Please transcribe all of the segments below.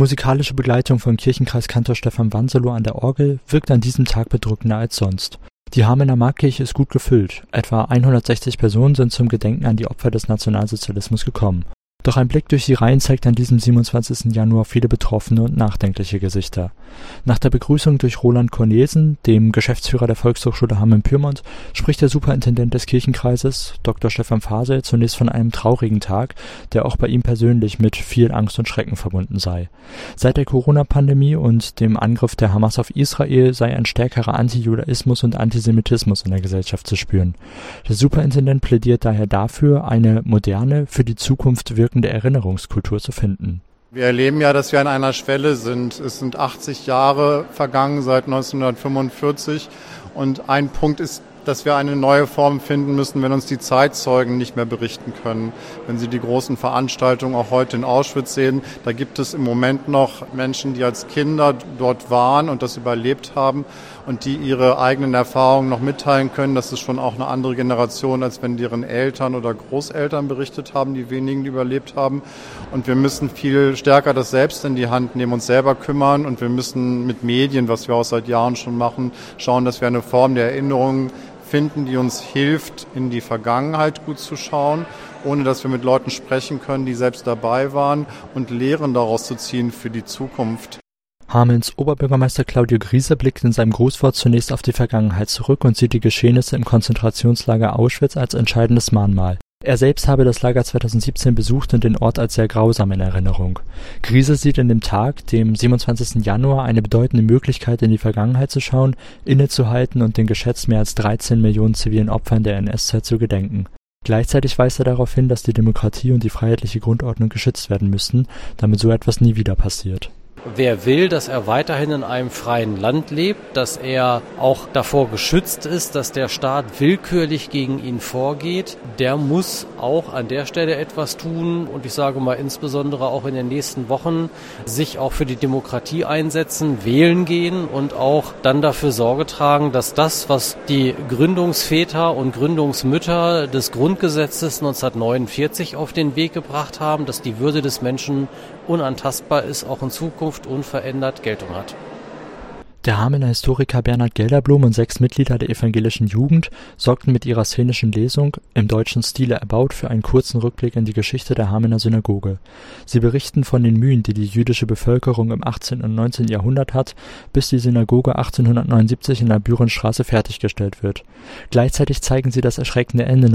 musikalische Begleitung von Kirchenkreiskantor Stefan Wanselow an der Orgel wirkt an diesem Tag bedrückender als sonst. Die Hamelner Marktkirche ist gut gefüllt. Etwa 160 Personen sind zum Gedenken an die Opfer des Nationalsozialismus gekommen. Doch ein Blick durch die Reihen zeigt an diesem 27. Januar viele betroffene und nachdenkliche Gesichter. Nach der Begrüßung durch Roland Cornesen, dem Geschäftsführer der Volkshochschule Hameln-Pyrmont, spricht der Superintendent des Kirchenkreises, Dr. Stefan Fasel, zunächst von einem traurigen Tag, der auch bei ihm persönlich mit viel Angst und Schrecken verbunden sei. Seit der Corona-Pandemie und dem Angriff der Hamas auf Israel sei ein stärkerer Antijudaismus und Antisemitismus in der Gesellschaft zu spüren. Der Superintendent plädiert daher dafür, eine moderne, für die Zukunft wirkende Erinnerungskultur zu finden. Wir erleben ja, dass wir an einer Schwelle sind. Es sind 80 Jahre vergangen seit 1945 und ein Punkt ist, dass wir eine neue Form finden müssen, wenn uns die Zeitzeugen nicht mehr berichten können. Wenn Sie die großen Veranstaltungen auch heute in Auschwitz sehen, da gibt es im Moment noch Menschen, die als Kinder dort waren und das überlebt haben und die ihre eigenen Erfahrungen noch mitteilen können. Das ist schon auch eine andere Generation, als wenn deren Eltern oder Großeltern berichtet haben, die wenigen, die überlebt haben. Und wir müssen viel stärker das selbst in die Hand nehmen, uns selber kümmern und wir müssen mit Medien, was wir auch seit Jahren schon machen, schauen, dass wir eine Form der Erinnerung finden, die uns hilft, in die Vergangenheit gut zu schauen, ohne dass wir mit Leuten sprechen können, die selbst dabei waren und Lehren daraus zu ziehen für die Zukunft. Hamelns Oberbürgermeister Claudio Griese blickt in seinem Grußwort zunächst auf die Vergangenheit zurück und sieht die Geschehnisse im Konzentrationslager Auschwitz als entscheidendes Mahnmal. Er selbst habe das Lager 2017 besucht und den Ort als sehr grausam in Erinnerung. Griese sieht in dem Tag, dem 27. Januar, eine bedeutende Möglichkeit, in die Vergangenheit zu schauen, innezuhalten und den geschätzt mehr als 13 Millionen zivilen Opfern der NS-Zeit zu gedenken. Gleichzeitig weist er darauf hin, dass die Demokratie und die freiheitliche Grundordnung geschützt werden müssten, damit so etwas nie wieder passiert. Wer will, dass er weiterhin in einem freien Land lebt, dass er auch davor geschützt ist, dass der Staat willkürlich gegen ihn vorgeht, der muss auch an der Stelle etwas tun und ich sage mal insbesondere auch in den nächsten Wochen sich auch für die Demokratie einsetzen, wählen gehen und auch dann dafür Sorge tragen, dass das, was die Gründungsväter und Gründungsmütter des Grundgesetzes 1949 auf den Weg gebracht haben, dass die Würde des Menschen unantastbar ist, auch in Zukunft unverändert Geltung hat. Der Hamelner Historiker Bernhard Gelderblum und 6 Mitglieder der evangelischen Jugend sorgten mit ihrer szenischen Lesung, im deutschen Stile erbaut, für einen kurzen Rückblick in die Geschichte der Hamelner Synagoge. Sie berichten von den Mühen, die die jüdische Bevölkerung im 18. und 19. Jahrhundert hat, bis die Synagoge 1879 in der Bürenstraße fertiggestellt wird. Gleichzeitig zeigen sie das erschreckende Ende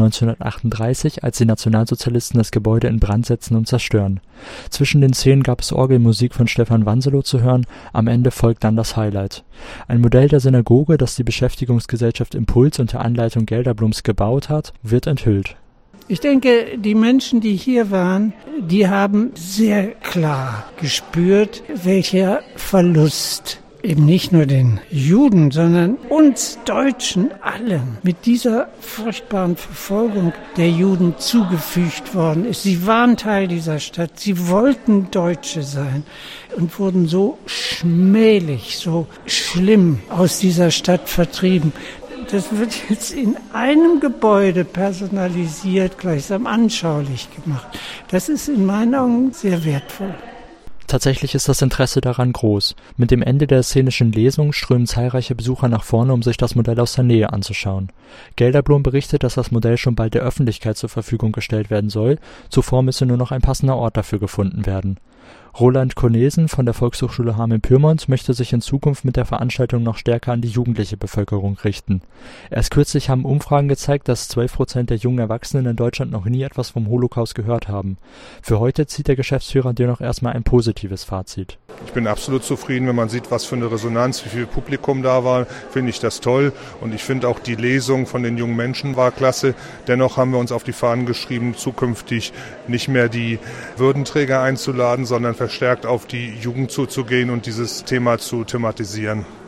1938, als die Nationalsozialisten das Gebäude in Brand setzen und zerstören. Zwischen den Szenen gab es Orgelmusik von Stefan Wanselow zu hören, am Ende folgt dann das Highlight. Ein Modell der Synagoge, das die Beschäftigungsgesellschaft Impuls unter Anleitung Gelderblums gebaut hat, wird enthüllt. Ich denke, die Menschen, die hier waren, die haben sehr klar gespürt, welcher Verlust eben nicht nur den Juden, sondern uns Deutschen allen mit dieser furchtbaren Verfolgung der Juden zugefügt worden ist. Sie waren Teil dieser Stadt, sie wollten Deutsche sein und wurden so schmählich, so schlimm aus dieser Stadt vertrieben. Das wird jetzt in einem Gebäude personalisiert, gleichsam anschaulich gemacht. Das ist in meinen Augen sehr wertvoll. Tatsächlich ist das Interesse daran groß. Mit dem Ende der szenischen Lesung strömen zahlreiche Besucher nach vorne, um sich das Modell aus der Nähe anzuschauen. Gelderblum berichtet, dass das Modell schon bald der Öffentlichkeit zur Verfügung gestellt werden soll. Zuvor müsse nur noch ein passender Ort dafür gefunden werden. Roland Cornesen von der Volkshochschule Hameln-Pyrmont möchte sich in Zukunft mit der Veranstaltung noch stärker an die jugendliche Bevölkerung richten. Erst kürzlich haben Umfragen gezeigt, dass 12% der jungen Erwachsenen in Deutschland noch nie etwas vom Holocaust gehört haben. Für heute zieht der Geschäftsführer dennoch erstmal ein positives Fazit. Ich bin absolut zufrieden, wenn man sieht, was für eine Resonanz, wie viel Publikum da war, finde ich das toll. Und ich finde auch die Lesung von den jungen Menschen war klasse. Dennoch haben wir uns auf die Fahnen geschrieben, zukünftig nicht mehr die Würdenträger einzuladen, sondern verstärkt auf die Jugend zuzugehen und dieses Thema zu thematisieren.